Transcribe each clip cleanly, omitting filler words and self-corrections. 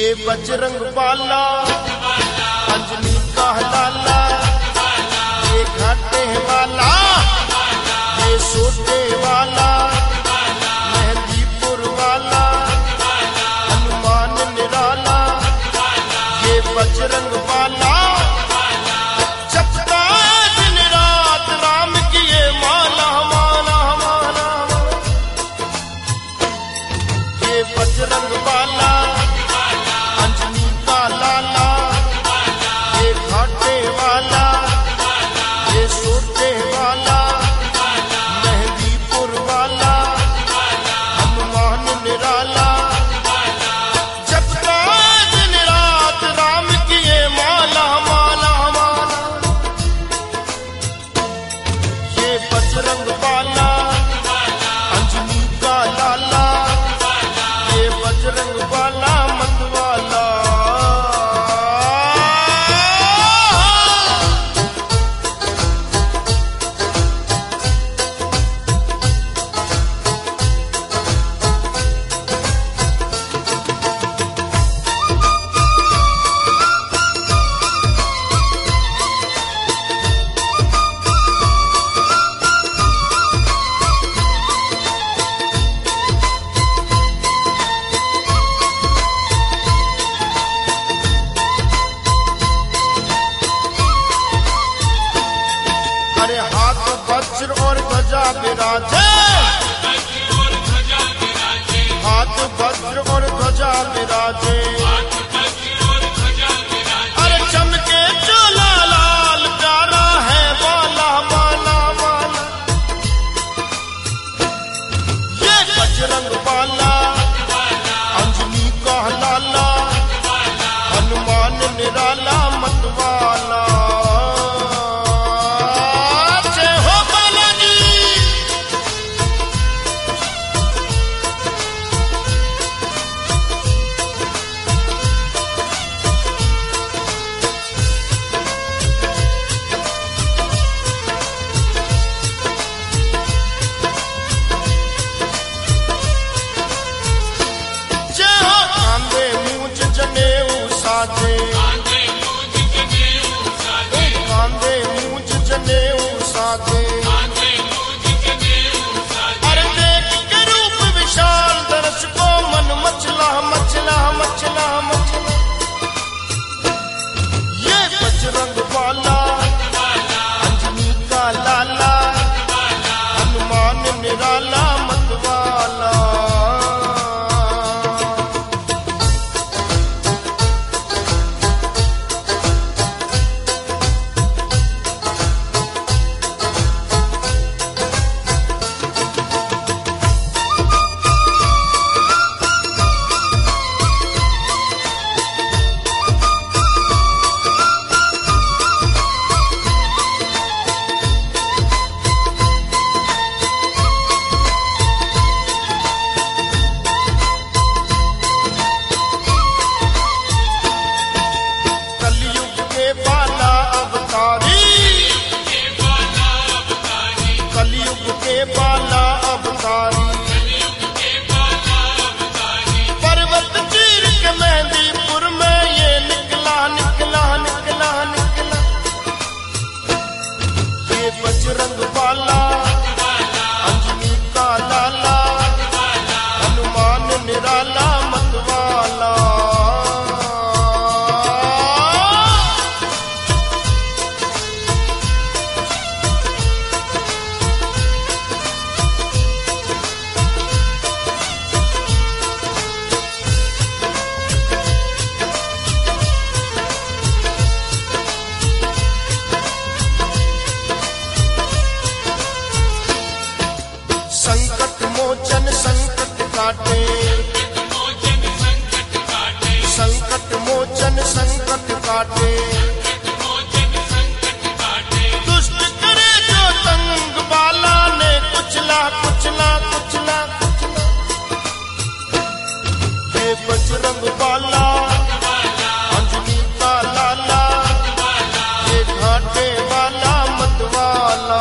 ये बजरंग बाला अंजनी का लाला, ये घाटे वाला, ये सोटे वाला, मेहंदीपुर वाला, हनुमान निराला, ये बजरंग बाला जपता दिन रात राम की ये माला माला माला। ये बजरंग बाला अंजनी का लाला, ये घाटे वाला, ये सोटे वाला, मेहंदीपुर वाला, हनुमान निराला, जपता दिन रात राम की ये माला माला माला। ये बजरंग बाला अंजनी का लाला, ये बजरंग बाला मतवाला। अरे हाथ वज्र और ध्वजा विराजे, हाथ वज्र और ध्वजा विराजे, अरे चमके चोला लाल प्यारा है बाला माला माला। ये बजरंग बाला अंजनी का लाला, हनुमान निराला मतवाला। साधे कांधे मूंछ जनेऊ साधे, अरे देख के रूप विशाल दर्श को मन मचला मचला मचला मचला। ये बजरंग बाला अंजनी का लाला, हनुमान निराला मतवाला। कलयुग के बाला अवतारी, पर्वत चीर के मेहंदीपुर में ये निकला निकला निकला निकला। ये बजरंग बाला अंजनी का लाला, हनुमान निराला मतवाला। संकट मोचन संकट काटे, संकट मोचन संकट काटे, दुष्ट करे जो तंग बाला ने कुचला कुचला कुचला कुचला। ये बजरंग बाला अंजनी का लाला, ये घाटे वाला मतवाला।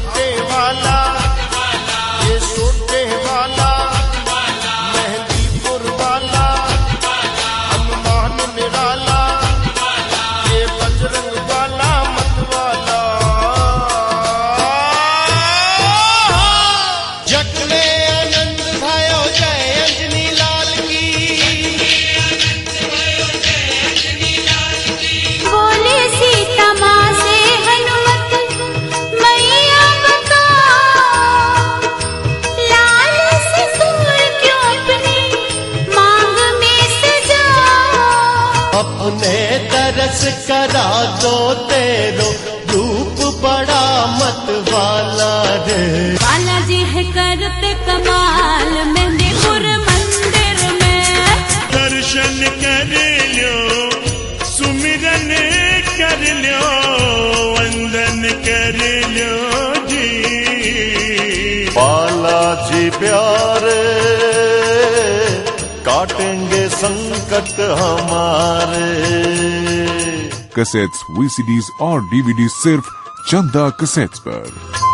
घाटे वाला, ये सोटे वाला, मेहंदीपुर वाला, हनुमान निराला, ये बजरंग वाला मत वाला। जग में आनंद भयो जय अंजनी लाल की। बोले सीता माँ से हनुमत मैया बता, लाल सिंदूर क्यों अपनी मांग में सजा। अपने तरस करा दो तेरो रूप बड़ा मत वाला रे। बालाजी है करते कमाल मेहंदीपुर मंदिर में। दर्शन कर लो, सुमिरन कर लो, वंदन कर लो जी। बालाजी प्यारे काटेंगे संकट हमारे। कैसेट्स, VCDs और DVDs सिर्फ चंदा कैसेट्स पर।